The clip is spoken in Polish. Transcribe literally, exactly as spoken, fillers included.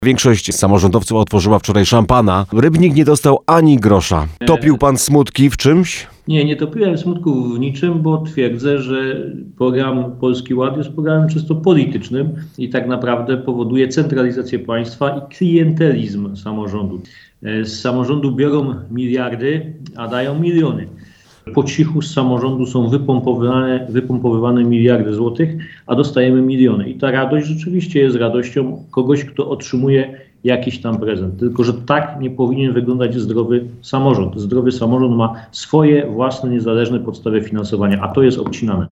Większość samorządowców otworzyła wczoraj szampana. Rybnik nie dostał ani grosza. Topił pan smutki w czymś? Nie, nie topiłem smutku w niczym, bo twierdzę, że program Polski Ład jest programem czysto politycznym i tak naprawdę powoduje centralizację państwa i klientelizm samorządu. Z samorządu biorą miliardy, a dają miliony. Po cichu z samorządu są wypompowywane, wypompowywane miliardy złotych, a dostajemy miliony. I ta radość rzeczywiście jest radością kogoś, kto otrzymuje jakiś tam prezent. Tylko że tak nie powinien wyglądać zdrowy samorząd. Zdrowy samorząd ma swoje własne, niezależne podstawy finansowania, a to jest obcinane.